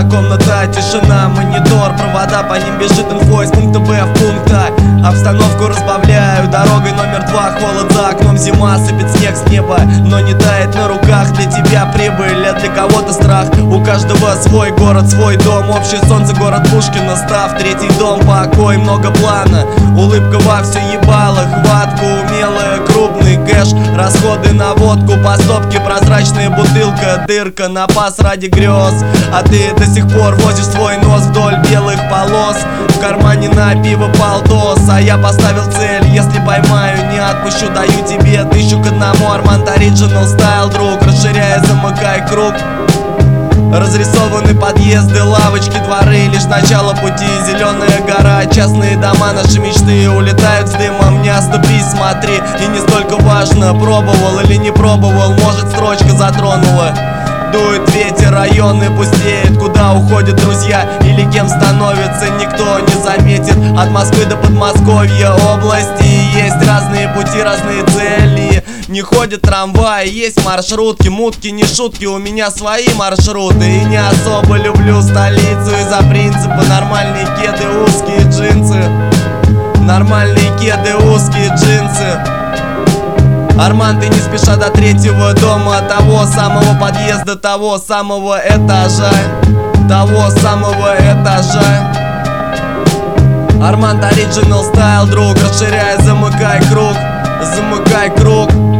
одна комната, тишина, монитор, провода, по ним бежит инфо из пункта Б в пункт А. Обстановку разбавляю, дорогой номер 2, холод за окном, зима, сыпет снег с неба, но не тает на руках. Для тебя прибыль, а для кого-то страх. У каждого свой город, свой дом, общее солнце, город Пушкина, став третий дом, покой, много плана, улыбка во все ебало, хватку умелая, крупный кэш, расходы на водку, по стопке прозрачная бутылка, дырка на пас ради грез. А ты до сих пор возишь свой нос вдоль белых полос, в кармане на пиво полтос. А я поставил цель, если поймаю, не отпущу, даю тебе 1000 к одному. Арманд Original Style, друг, расширяя, замыкай круг. Разрисованы подъезды, лавочки, дворы, лишь начало пути. Зеленая гора, частные дома, наши мечты улетают с дымом. Не оступись, смотри, и не столько важно, пробовал или не пробовал, может строчка затронула. Дует ветер, районы пустеют, куда уходят друзья или кем становится, никто не заметит. От Москвы до Подмосковья области есть разные пути, разные цели. Не ходят трамваи, есть маршрутки, мутки, не шутки, у меня свои маршруты. И не особо люблю столицу из-за принципа: нормальные кеды, узкие джинсы. Нормальные кеды, узкие джинсы. Арманд, и не спеша до третьего дома, того самого подъезда, того самого этажа, того самого этажа. Арманд Original Style, друг, расширяя, замыкай круг, замыкай круг.